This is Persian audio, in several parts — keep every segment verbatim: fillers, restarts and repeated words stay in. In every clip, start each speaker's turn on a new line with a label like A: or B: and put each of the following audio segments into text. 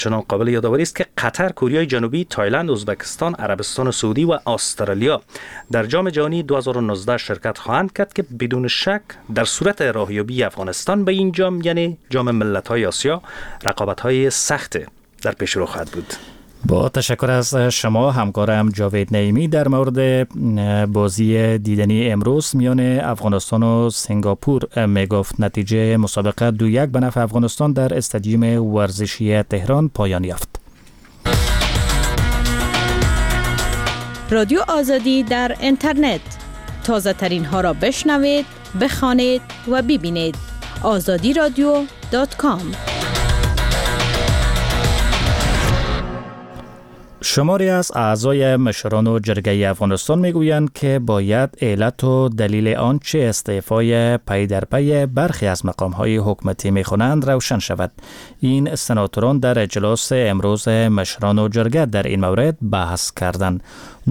A: چنان قابل یادآوری است که قطر، کره جنوبی، تایلند، ازبکستان، عربستان سعودی و استرالیا در جام جهانی دو هزار و نوزده شرکت خواهند کرد که بدون شک در صورت راهیابی افغانستان به این جام، یعنی جام ملت‌های آسیا، رقابت‌های سخت در پیش رو خواهد بود.
B: با تشکر از شما همکارم جاوید نعیمی در مورد بازی دیدنی امروز میان افغانستان و سنگاپور میگفت نتیجه مسابقه دو یک به نفع افغانستان در استادیوم ورزشی تهران پایان یافت.
C: رادیو آزادی در اینترنت، تازه ترین ها را بشنوید، بخوانید و ببینید. آزادی رادیو دات کام.
B: شماری از اعضای مشران جرگه افغانستان میگویند که باید علت و دلیل آنچه استعفای پی در پی برخی از مقام‌های حکومتی می‌خوانند روشن شود. این سناتوران در اجلاس امروز مشران و جرگه در این مورد بحث کردند.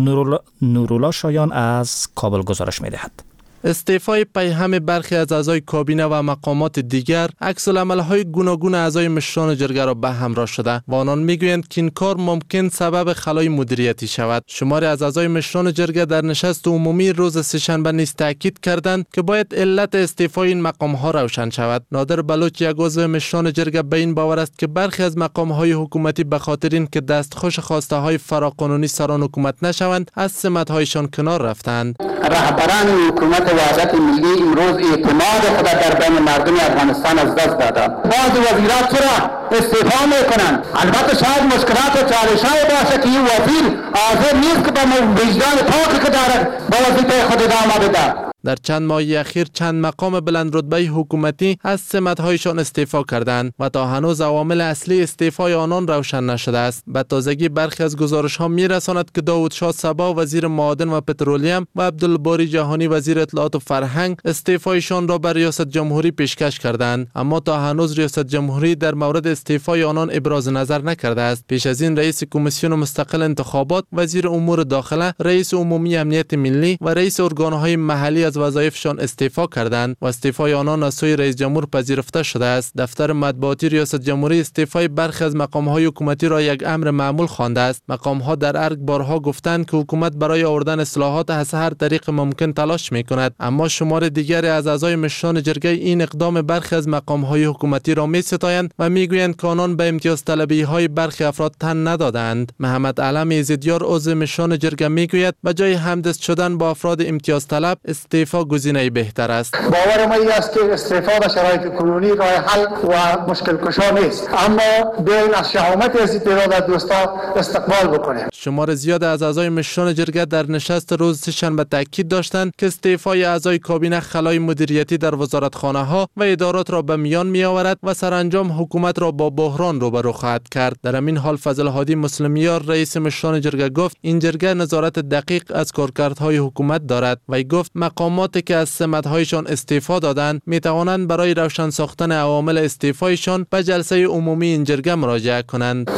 B: نورولا شایان از کابل گزارش می‌دهد.
D: استعفای پیهم برخی از اعضای کابینه و مقامات دیگر عکس‌العمل‌های گوناگون اعضای مشران جرگه را به همراه شده و آنان میگویند که این کار ممکن سبب خلای مدیریتی شود. شماری از اعضای مشران جرگه در نشست عمومی روز سه‌شنبه نیز تاکید کردند که باید علت استعفای این مقام‌ها روشن شود. نادر بلوچ، یک عضو مشران جرگه، به این باور است که برخی از مقام‌های حکومتی به خاطر اینکه دستخوش خواسته‌های فراقانونی سران حکومت نشوند از سمت‌هایشان کنار رفتند.
E: رهبران حکومت وحدت ملی امروز اعتماد خود در بین مردم افغانستان از دست دادند. بعض وزیران چرا استعفا میکنند؟ البته شاید مشکلات و چالش‌های باشه که این وزیر حاضر نیست که با وجدان پاکی که دارد با وظیفه خود ادامه بده.
D: در چند ماه اخیر چند مقام بلند رتبه حکومتی از سمت‌هایشان استعفا کردند و تا هنوز عوامل اصلی استعفای آنان روشن نشده است. به تازگی برخی از گزارش‌ها می‌رساند که داود شاه صبا وزیر معادن و پترولیوم و عبدالباری جهانی وزیر اطلاعات و فرهنگ استعفایشان را به ریاست جمهوری پیشکش کردند، اما تا هنوز ریاست جمهوری در مورد استعفای آنان ابراز نظر نکرده است. پیش از این رئیس کمیسیون مستقل انتخابات، وزیر امور داخله، رئیس عمومی امنیت ملی و رئیس ارگان‌های محلی از وظایفشان استعفا کردند و استعفای آنان از سوی رئیس جمهور پذیرفته شده است. دفتر مطبوعاتی ریاست جمهوری استعفای برخی از مقام‌های حکومتی را یک امر معمول خوانده است. مقام‌ها در ارگ بارها گفتند که حکومت برای آوردن اصلاحات از هر طریق ممکن تلاش می‌کند، اما شمار دیگری از اعضای مشران جرگه این اقدام برخی از مقام‌های حکومتی را می‌ستایند و می‌گویند که آنان به امتیاز طلبی‌های برخی افراد تن ندادند. محمد علم ایزدیار، عضو مشران جرگه، می‌گوید به جای همدست شدن با افراد امتیاز طلب، استعفا گزینه بهتر است.
E: باور ما این است که استعفا در شرایط کنونی راه حل و مشکل کشا نیست، اما بیاین از شهامت استعداد از دوستا استقبال بکنیم.
D: شمار زیاد از اعضای مشران جرگه در نشست روز سه‌شنبه تاکید داشتند که استعفای اعضای کابینه خلای مدیریتی در وزارتخانه‌ها و ادارات را به میان می‌آورد و سرانجام حکومت را با بحران روبرو خواهد کرد. در همین حال فضل هادی مسلمیار، رئیس مشران جرگه، گفت این جرگه نظارت دقیق از کارکردهای حکومت دارد و گفت مقامات که از سمت‌هایشان استعفا دادند می‌توانند برای روشن ساختن عوامل استعفایشان به جلسه عمومی این جرگه مراجعه کنند.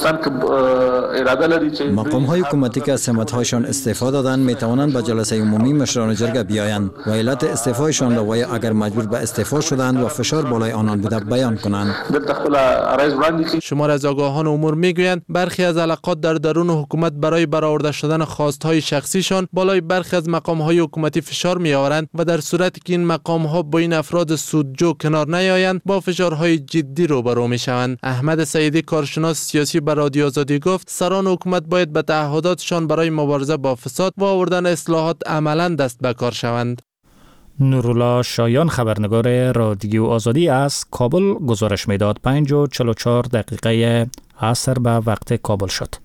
F: مقام‌های حکومتی که از سمت‌هایشان استعفا دادند می‌توانند به جلسه عمومی مشران جرگه بیایند و علت استعفایشان را و اگر مجبور به استعفا شدند و فشار بالای آنان بوده بیان کنند.
D: شمار از آگاهان امور می‌گویند برخی از علاقات در درون حکومت برای برآورده شدن خواست‌های شخصیشان بالای برخی از مقام‌های حکومتی فشار می‌آورند و در صورتی که این مقام‌ها با این افراد سودجو کنار نیایند با فشارهای جدی روبرو می‌شوند. احمد سعیدی، کارشناس سیاسی، به رادیو آزادی گفت سران حکومت باید به تعهداتشان برای مبارزه با فساد و آوردن اصلاحات عملاً دست به کار شوند.
B: نورولا شایان، خبرنگار رادیو آزادی از کابل گزارش میداد. پنج و چهل و چهار دقیقه عصر به وقت کابل شد.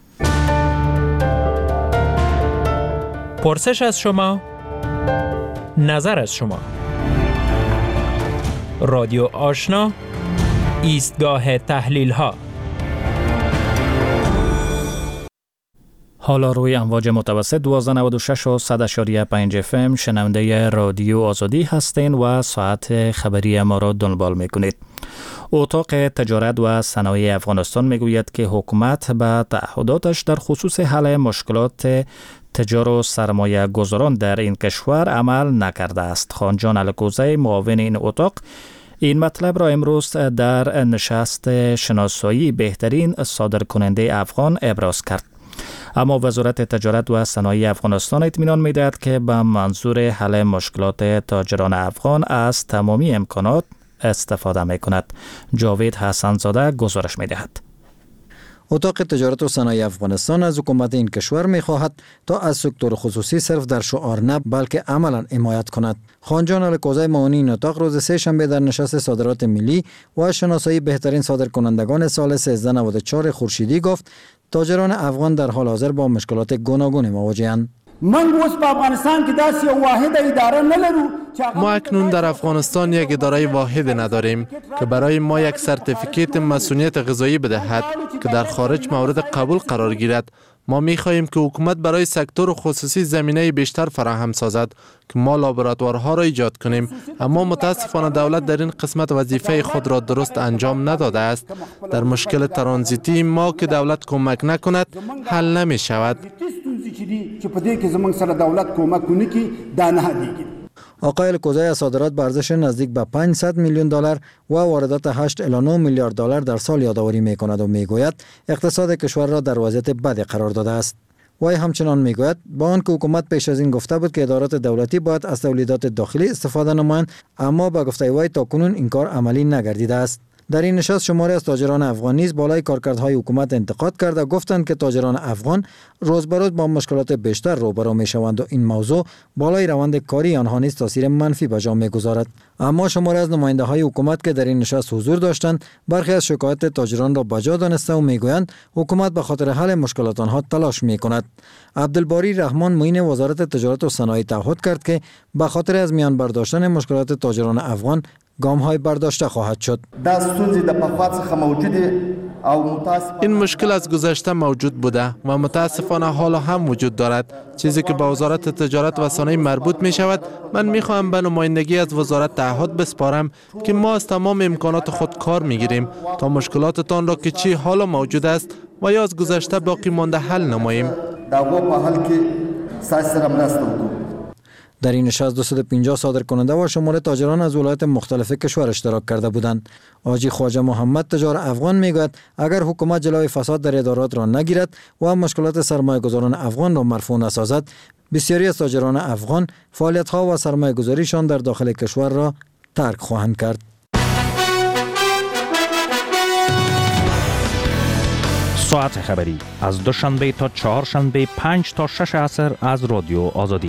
G: پرسش از شما، نظر از شما. رادیو آشنا، ایستگاه تحلیل ها.
B: حالا روی امواج متوسط دوازده نود و شش و صد اشاریه پنج اف ام شنونده رادیو آزادی هستین و ساعت خبری ما را دنبال میکنید. اتاق تجارت و صنایع افغانستان میگوید که حکومت به تعهداتش در خصوص حل مشکلات تجار و سرمایه گذاران در این کشور عمل نکرده است. خانجان الکوزی، معاون این اتاق، این مطلب را امروز در نشست شناسایی بهترین صادرکننده افغان ابراز کرد. اما وزارت تجارت و صنایع افغانستان اطمینان می‌دهد که به منظور حل مشکلات تاجران افغان از تمامی امکانات استفاده می‌کند. جاوید حسن‌زاده گزارش می‌دهد.
F: اتاق تجارت و صنایع افغانستان از حکومت این کشور می‌خواهد تا از سکتور خصوصی صرف در شعار نه بلکه عملاً حمایت کند. خانجان الکوزی معاون این اتاق روز سه شنبه در نشست صادرات ملی و شناسایی بهترین صادرکنندگان سال سیزده نود و چهار خورشیدی گفت تاجران افغان در حال حاضر با مشکلات گوناگون مواجه‌اند.
D: ما اکنون در افغانستان یک اداره واحد نداریم که برای ما یک سرتیفیکیت مسئولیت غذایی بدهد که در خارج مورد قبول قرار گیرد. ما می خواهیم که حکومت برای سکتور خصوصی زمینه بیشتر فراهم سازد که ما لابراتوارها را ایجاد کنیم، اما متاسفانه دولت در این قسمت وظیفه خود را درست انجام نداده است. در مشکل ترانزیتی ما که دولت کمک نکند حل نمی شود.
F: آقای الکوزی از صادرات به ارزش نزدیک به پانصد میلیون دلار و واردات هشت الی نه میلیارد دلار در سال یادآوری می‌کند و میگوید اقتصاد کشور را در وضعیت بدی قرار داده است. وی همچنان میگوید با آنکه حکومت پیش از این گفته بود که ادارات دولتی باید از تولیدات داخلی استفاده نمایند، اما به گفته وی تاکنون این کار عملی نگردیده است. در این نشست شماری از تاجران افغان نیز بالای کارکردهای حکومت انتقاد کرده و گفتند که تاجران افغان روز به روز با مشکلات بیشتر روبرو میشوند و این موضوع بالای روند کاری آنها نیز تاثیر منفی به جا میگذارد. اما شماری از نماینده های حکومت که در این نشست حضور داشتند برخی از شکایت تاجران را بجا دانسته و میگویند حکومت به خاطر حل مشکلات آنها تلاش میکند. عبدالباری رحمان معین وزارت تجارت و صنایع تعهد کرد که به خاطر از میان برداشتن مشکلات تاجران افغان گام های برداشته خواهد شد.
D: این مشکل از گذشته موجود بوده و متاسفانه حالا هم وجود دارد. چیزی که به وزارت تجارت و صنایع مربوط می شود، من می خواهم به نمایندگی از وزارت تعهد بسپارم که ما از تمام امکانات خود کار می گیریم تا مشکلاتتان را که چی حالا موجود است و یا از گذشته باقی مانده حل نماییم.
F: در این نشست دویست و پنجاه صادرکننده و شمال تاجران از ولایات مختلف کشور اشتراک کرده بودند. حاجی خواجه محمد تجار افغان میگوید اگر حکومت جلوی فساد در ادارات را نگیرد و مشکلات سرمایه‌گذاران افغان را مرفوع نسازد، بسیاری از تاجران افغان فعالیت‌ها و سرمایه‌گذاریشان در داخل کشور را ترک خواهند کرد.
A: ساعت خبری از دوشنبه تا چهارشنبه پنج تا شش عصر از رادیو آزادی.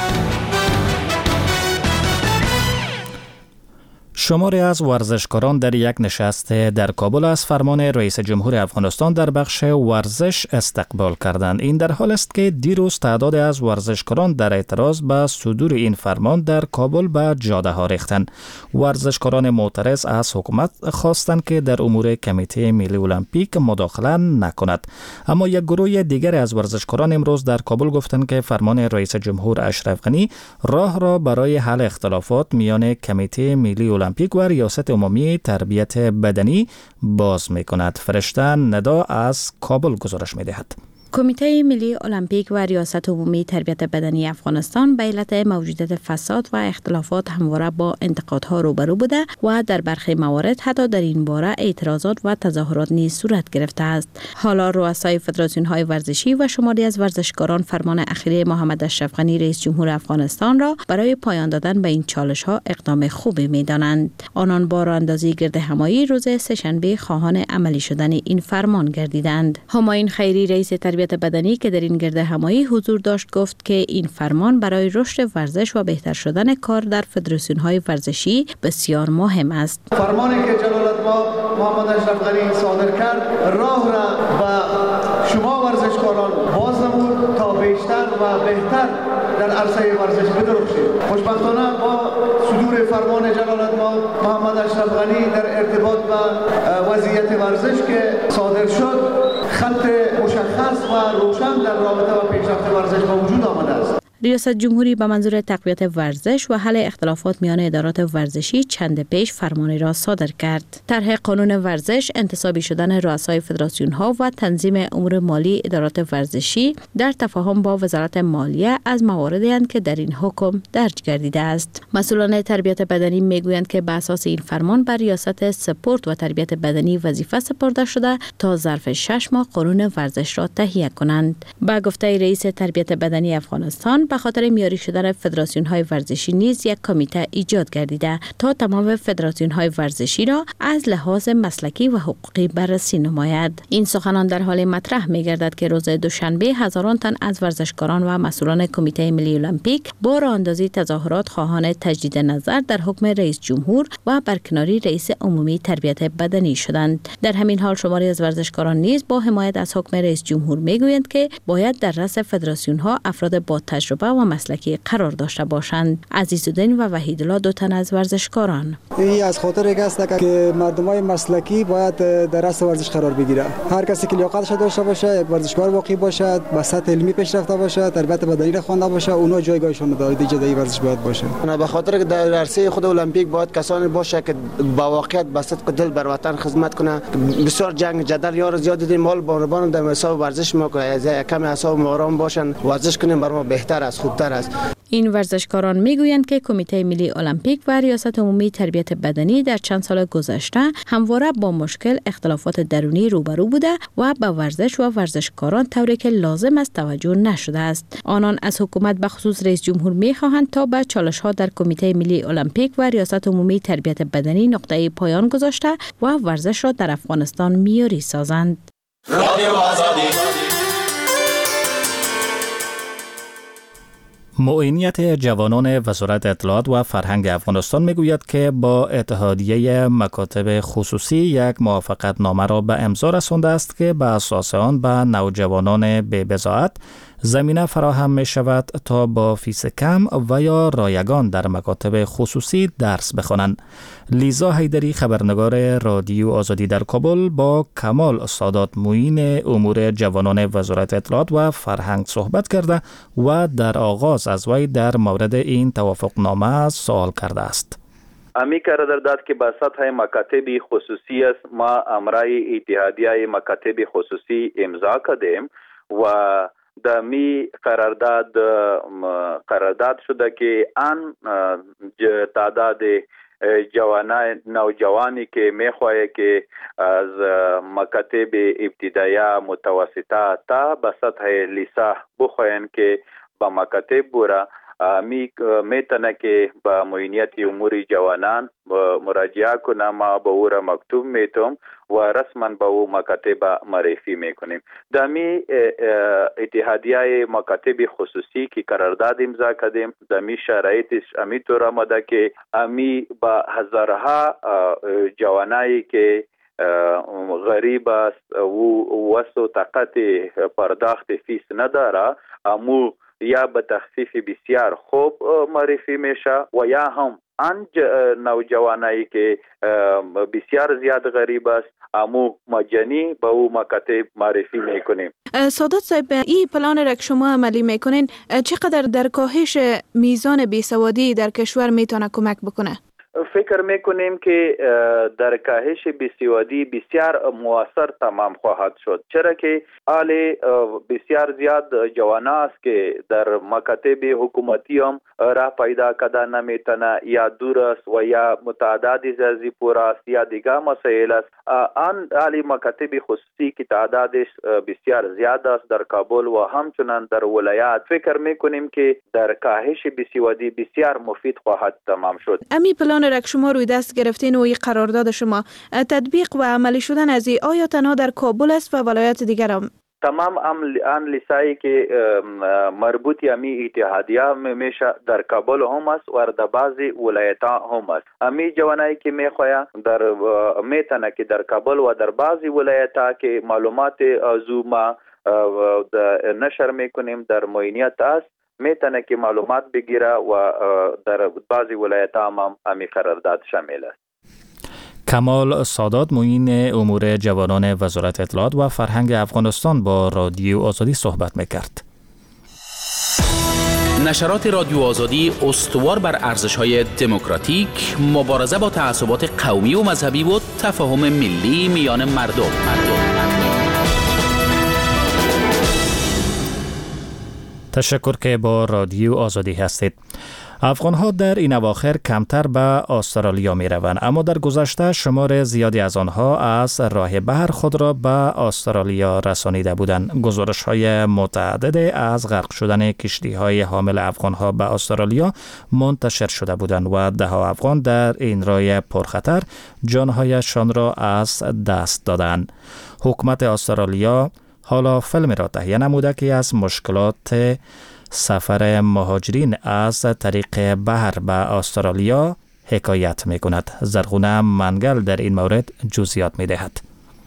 B: شماری از ورزشکاران در یک نشست در کابل از فرمان رئیس جمهور افغانستان در بخش ورزش استقبال کردند. این در حال است که دیروز تعداد از ورزشکاران در اعتراض به صدور این فرمان در کابل به جاده ها ریختند. ورزشکاران معترض از حکومت خواستند که در امور کمیته ملی المپیک مداخله نکند. اما یک گروه دیگر از ورزشکاران امروز در کابل گفتند که فرمان رئیس جمهور اشرف غنی راه را برای حل اختلافات میان کمیته ملی المپیک و ریاست عمومی تربیت بدنی باز می کند. فرشته ندا از کابل گزارش می دهد.
C: کمیته ملی المپیک و ریاست عمومی تربیت بدنی افغانستان به علت موجودیت فساد و اختلافات همواره با انتقادها روبرو بوده و در برخی موارد حتی در این باره اعتراضات و تظاهرات نیز صورت گرفته است. حالا رؤسای فدراسیون‌های ورزشی و شماری از ورزشکاران فرمان اخیر محمد اشرف غنی رئیس جمهور افغانستان را برای پایان دادن به این چالش‌ها اقدام خوبی می‌دانند. آنان با راه‌اندازی گردهمایی روز سه‌شنبه خواهان عملی شدن این فرمان گردیدند. همایون خیری رئیس تربیت بدنی که در این گرد همایی حضور داشت گفت که این فرمان برای رشد ورزش و بهتر شدن کار در فدراسیون‌های ورزشی بسیار مهم است.
H: فرمانی که جلالت‌مآب محمد اشرف غنی صادر کرد راه را به شما ورزشکاران باز نمود تا بیشتر و بهتر در عرصه ورزش بدرخشید. خوشبختانه با صدور فرمان جلالت‌مآب محمد اشرف غنی در ارتباط با وضعیت ورزش که صادر شد خط مشخص و روشن در رابطه با پیشرفت ورزش به وجود آمده است.
C: ریاست جمهوری به منظور تقویت ورزش و حل اختلافات میان ادارات ورزشی چند پیش فرمانی را صادر کرد. طرح قانون ورزش انتصابی شدن رؤسای فدراسیون ها و تنظیم امور مالی ادارات ورزشی در تفاهم با وزارت مالیه از مواردی اند که در این حکم درج گردیده است. مسئولان تربیت بدنی میگویند که به اساس این فرمان بر ریاست سپورت و تربیت بدنی وظیفه سپرده شده تا ظرف شش ماه قانون ورزش را تهیه کنند. با گفته رئیس تربیت بدنی افغانستان، به خاطر میاری شدن فدراسیون های ورزشی نیز یک کمیته ایجاد گردیده تا تمام فدراسیون های ورزشی را از لحاظ مسلکی و حقوقی بررسی نماید. این سخنان در حال مطرح می گردد که روز دوشنبه هزاران تن از ورزشکاران و مسئولان کمیته ملی المپیک با راه اندازی تظاهرات خواهان تجدید نظر در حکم رئیس جمهور و برکناری رئیس عمومی تربیت بدنی شدند. در همین حال شماری از ورزشکاران نیز با حمایت از حکم رئیس جمهور میگویند که باید در رأس فدراسیون ها افراد با تجربه و مسلکی قرار داشته باشند. عزیزالدین و وحیدالله دو تن از ورزشکاران:
I: این از خاطر یک است که مردمای مسلکی باید در رأس ورزش قرار بگیره. هر کسی که لیاقتش داشته باشه، یک ورزشکار واقعی باشد، با سطح علمی پیشرفته باشه، تربیت بدنی را خوانده باشه، اونها جایگاهشون در جدی ورزش باید باشه.
J: به خاطر که در عرصه خود المپیک باید کسانی باشه که با واقعیت با صدق دل بر وطن خدمت کنه. بسیار جنگ جدل یار زیاد دیدیم، مال بانوان در حساب ورزش ما کنه، از کم حساب آرام باشن، ورزش کنیم برای ما بهتر است، خوبتر است.
C: این ورزشکاران میگویند که کمیته ملی المپیک و ریاست عمومی تربیت بدنی در چند سال گذشته همواره با مشکل اختلافات درونی روبرو بوده و به ورزش و ورزشکاران طوری که لازم است توجه نشده است. آنان از حکومت به خصوص رئیس جمهور میخواهند تا به چالش ها در کمیته ملی المپیک و ریاست عمومی تربیت بدنی نقطه پایان گذاشته و ورزش را در افغانستان معیاری سازند.
B: معینیت جوانان وزارت اطلاعات و فرهنگ افغانستان میگوید که با اتحادیه مکاتب خصوصی یک موافقت نامه را به امضا رسانده است که به اساس آن به نوجوانان بی بضاعت زمینه فراهم می شود تا با فیس کم و یا رایگان در مکاتب خصوصی درس بخوانند. لیزا حیدری، خبرنگار رادیو آزادی در کابل، با کمال سادات، معین امور جوانان وزارت اطلاعات و فرهنگ صحبت کرده و در آغاز از وی در مورد این توافقنامه سوال کرده است.
K: امی قرار داد که به سطح مکاتب خصوصی است، ما امرای اتحادیه مکاتب خصوصی امضا کردیم و در می قرارداد قرارداد شده که آن تعداد جوانان نوجوانی که میخواهد که از مکاتب ابتدایی متوسطه تا به سطح لیسه بخواهند که به مکاتب برا می میتونه که با معینیت امور جوانان مراجعه کنه. ما به او را مکتوب میتونم و رسما به او مکاتب معرفی میکنیم. دمی اتحادیه مکاتب خصوصی که قرارداد امضا کردیم، دمی شرایطش امی طور آمده که امی با هزارها جوانایی که غریب است و وسط و طاقت پرداخت فیس نداره، امو یا به تخفیف بسیار خوب معرفی میشه و یا هم آن نوجوانایی که بسیار زیاد غریب است امو مجانی به او مکاتب معرفی میکنیم.
L: سادات صاحب، این پلان را که شما عملی میکنین چقدر در کاهش میزان بیسوادی در کشور میتونه کمک بکنه؟
K: فکر میکنیم که در کاهش بیسوادی بسیار مؤثر تمام خواهد شد، چرا که حال بسیار زیاد جوان است که در مکاتب حکومتی هم راه پیدا کرده نمیتونه، یا دور است و یا متعدد زیادی پور است یا دیگر مسائل است. آن حال مکاتب خصوصی که تعدادش بسیار زیاد است در کابل و همچنان در ولایات، فکر میکنیم که در کاهش بیسوادی بسیار مفید خواهد تمام شد.
L: امی پلان را که شما روی دست گرفتین و این قرارداد شما تطبیق و عملی شدن از این آیا تنها در کابل است و ولایات دیگر هم؟
K: تمام آن لیسایی که مربوط امی اتحادیه میشه در کابل هم است و در بعضی ولایت هم است. امی جوانایی که میخواهند در میتونه که در کابل و در بعضی ولایت که معلومات زوما نشر میکنیم در معینیت است، میتونه که معلومات بگیره و در بعضی ولایت هم امی قرارداد شامل است.
B: کمال سادات، معین امور جوانان وزارت اطلاعات و فرهنگ افغانستان، با رادیو آزادی صحبت میکرد.
M: نشرات رادیو آزادی استوار بر ارزش‌های دموکراتیک، مبارزه با تعصبات قومی و مذهبی و تفاهم ملی میان مردم.
B: تشکر که با رادیو آزادی هستید. افغان‌ها در این اواخر کمتر به استرالیا می روند، اما در گذشته شمار زیادی از آنها از راه بحر خود را به استرالیا رسانیده بودند. گزارش‌های متعدد از غرق شدن کشتی‌های حامل افغان‌ها به استرالیا منتشر شده بودند و ده‌ها افغان در این راه پرخطر جان‌هایشان را از دست دادند. حکومت استرالیا حالا فیلم را تهیه نموده که از مشکلات سفر مهاجرین از طریق بحر به استرالیا حکایت می کند. زرغونه منگل در این مورد جزئیات می دهد.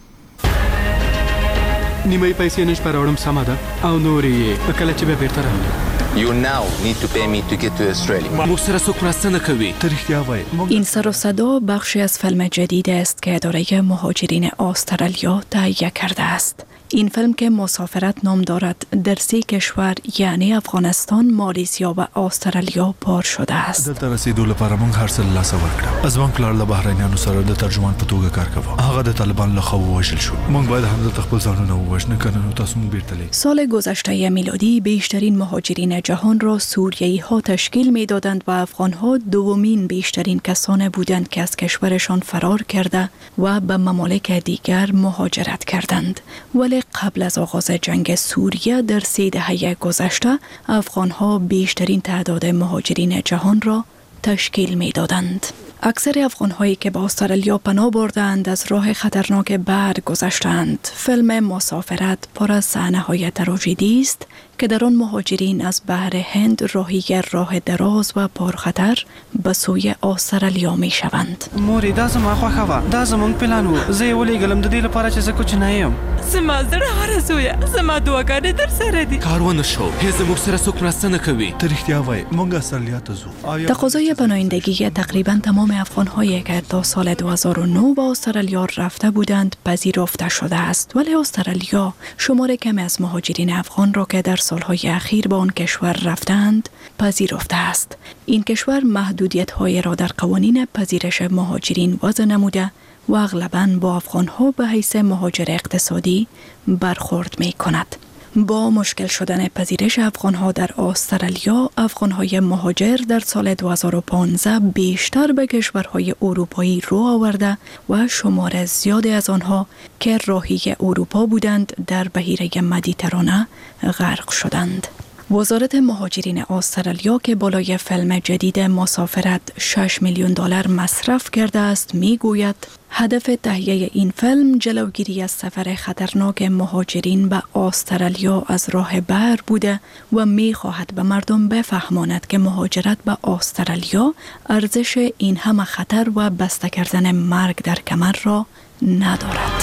N: نیمه پیسې نش پراوړم سمه ده او نورې کله چې به بیرته راغلم.
O: You now need to pay me to get to Australia.
N: موږ سره څوک مرسته نه کوي. ته رښتیا وایې.
P: این سر و صدا بخشی از فیلم جدید است که اداره مهاجرین استرالیا تهیه کرده است. این فیلم که مسافرت نام دارد در سه کشور یعنی افغانستان، مالیزیا و استرالیا بار شده است.
Q: دلته رسیدو لپاره موږ هر څه له لاسه ورکړه. از موږ پلار له بهرنیانو سره د ترجمان په توګه کار کوو. هغه د طالبان له خوا ووژل شو. موږ باید همدلته خپل ځانونه ووژنو کنه نو تاسو موږ بیرته لیږئ.
P: سال گذشته میلادی بیشترین مهاجرین جهان را سوریایی ها تشکیل میدادند و افغان ها دومین بیشترین کسان بودند که از کشورشان فرار کرده و به ممالک دیگر مهاجرت کردند. ولی قبل از آغاز جنگ سوریه در سه دهه گذشته افغان ها بیشترین تعداد مهاجرین جهان را تشکیل می دادند. اکثر افغان هایی که به استرالیا پناه بردند از راه خطرناک بحر گذشتند. فیلم مسافرت پر از صحنه های تراژدی است که در آن مهاجرین از بحر هند راهی راه دراز و پرخطر به سوی استرالیا می شوند.
N: مورې دا زما خوښه وه. دا زموږ پلان و. زه یې ولیږلم د دې لپاره چې زه کوچنی یم.
R: زما زړه آرزویه. زما دعاګانې در سره دي.
N: کار ونه شو. هیڅ زموږ سره څوک مرسته نه کوي.
Q: ته رښتیا وایې موږ استرالیا ته ځو.
P: تقاضای پناهندگی تقریبا تمام افغان هایی که تا سال دو هزار و نه به استرالیا رفته بودند پذیرفته شده است، ولی استرالیا شمار کمی از مهاجرین افغان را که در سالهای اخیر به آن کشور رفتند پذیرفته است. این کشور محدودیت‌های را در قوانین پذیرش مهاجرین وضع نموده و اغلباً با افغان‌ها به حیث مهاجر اقتصادی برخورد می‌کند. با مشکل شدن پذیرش افغان‌ها در استرالیا، افغان‌های مهاجر در سال دو هزار و پانزده بیشتر به کشورهای اروپایی رو آورده و شمار زیادی از آنها که راهی اروپا بودند در بحیره مدیترانه غرق شدند. وزارت مهاجرین استرالیا که بالای فیلم جدید مسافرت شش میلیون دلار مصرف کرده است میگوید هدف تهیه این فیلم جلوگیری از سفر خطرناک مهاجرین به استرالیا از راه بحر بوده و میخواهد به مردم بفهماند که مهاجرت به استرالیا ارزش این همه خطر و بسته کردن مرگ در کمر را ندارد.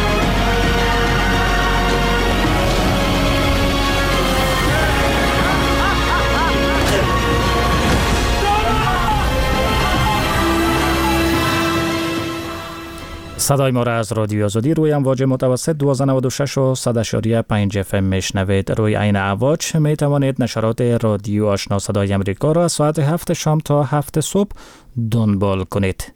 B: صدای ما را از رادیو آزادی روی امواج متوسط دویست و نود و شش و صد و پنج اف ام میشنوید. روی عین امواج می توانید نشرات رادیو آشنا صدای امریکا را از ساعت هفت شام تا هفت صبح دنبال کنید.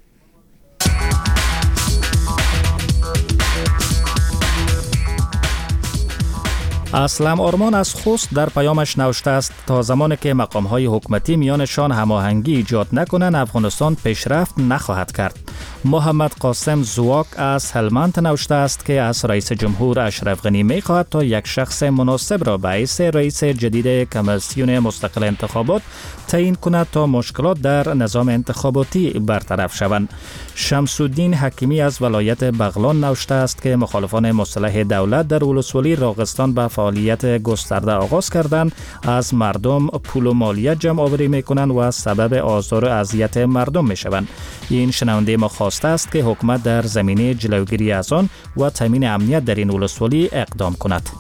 B: اسلم آرمان از خوست در پیامش نوشته است تا زمانی که مقام‌های حکومتی میانشان هماهنگی ایجاد نکنند افغانستان پیشرفت نخواهد کرد. محمد قاسم زواک از هلمند نوشته است که از رئیس جمهور اشرف غنی می‌خواهد تا یک شخص مناسب را به حیث رئیس جدید کمیسیون مستقل انتخابات تعیین کند تا مشکلات در نظام انتخاباتی برطرف شوند. شمس الدین حکیمی از ولایت بغلان نوشته است که مخالفان مسلح دولت در ولسوالی راغستان به فعالیت گسترده آغاز کردند، از مردم پول و مالیات جمع آوری میکنند و سبب آزار و اذیت مردم میشوند. این شنونده ما خواسته است که حکومت در زمینه جلوگیری از آن و تامین امنیت در این ولسوالی اقدام کند.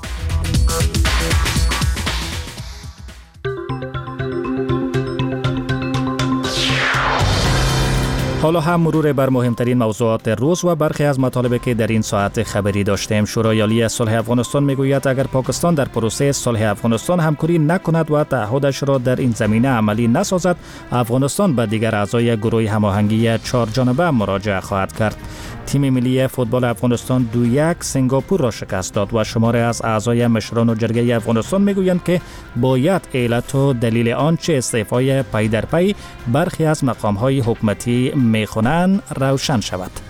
B: حالا هم مرور بر مهمترین موضوعات روز و برخی از مطالبی که در این ساعت خبری داشتیم. شورای عالی صلح افغانستان میگوید اگر پاکستان در پروسه صلح افغانستان همکاری نکند و تعهدش را در این زمینه عملی نسازد، افغانستان به دیگر اعضای گروه هماهنگی چهار جانبه مراجعه خواهد کرد. تیم ملی فوتبال افغانستان دو یک سنگاپور را شکست داد و شماره از اعضای مشران و جرگه افغانستان میگویند که باید علت و دلیل آنچه استعفای پی در پی برخی از مقام‌های حکومتی میخوانند روشن شود.